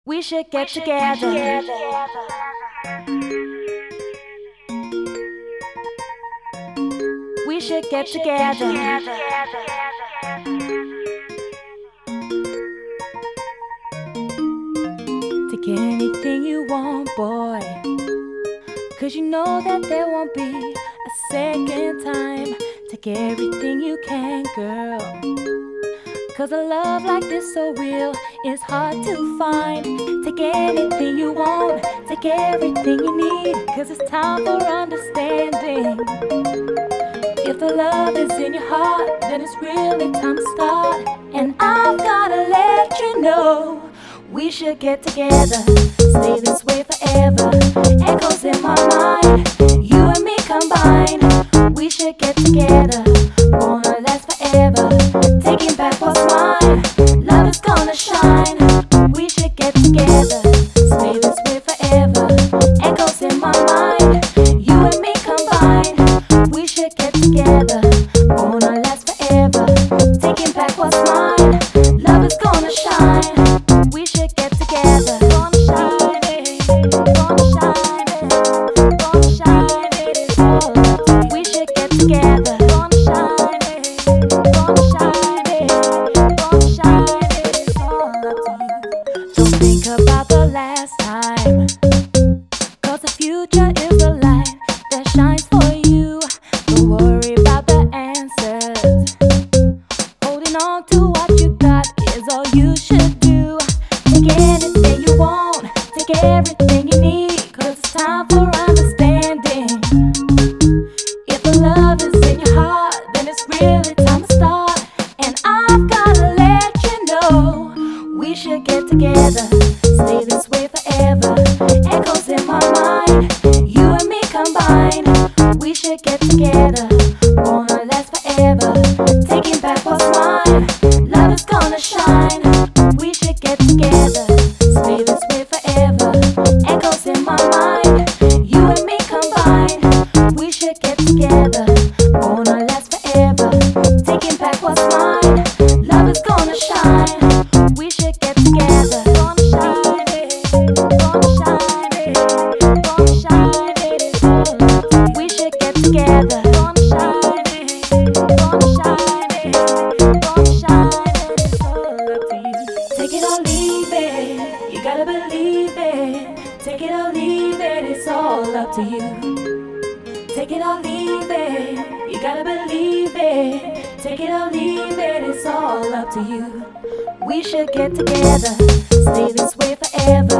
We should get together. We should get together. Take anything you want, boy, 'cause you know that there won't be a second time. Take everything you can, girl, 'cause a love like this so real is hard to find. Take anything you want, take everything you need, 'cause it's time for understanding. If the love is in your heart, then it's really time to start. And I've gotta let you know, we should get together, stay this way forever. Echoes in my mind, you and me combined. We should get together, gonna last forever. Taking back what's mine, love is gonna shine. We should get together, stay this way forever. Echoes in my mind, you and me combined. We should get together, gonna last forever. Taking back what's mine, love is gonna shine. We should get together, gonna shine it, gonna shine it, gonna shine it. It's all up to you. We should get together, gonna shine it, gonna shine it, gonna shine it. It's all up to you. Don't think about the last time, 'cause the future is the light that shines for you. Don't worry about the answers. Holding on to what you got is all you should do. Take anything you want, take everything you need, 'cause it's time for understanding. If the love is in your heart, then it's really time to start. And I've gotta let you know, we should get together, stay this way forever. Echoes in my mind, you and me combined. We should get together, gonna last forever. Taking back what's mine, love is gonna shine. We should get together, stay this way forever. Echoes in my mind, you and me combined. We should get together, gonna last forever. Taking back what's mine, love is gonna shine. We should get together, gonna shine it, gonna shine it, gonna shine it. It's all up to you. We should get together, gonna shine it, gonna shine it, gonna shine it. It's all up to you. Take it or leave it, you gotta believe it. Take it or leave it, it's all up to you. Take it or leave it, you gotta believe it. Take it or leave it, it's all up to you. We should get together, stay this way forever.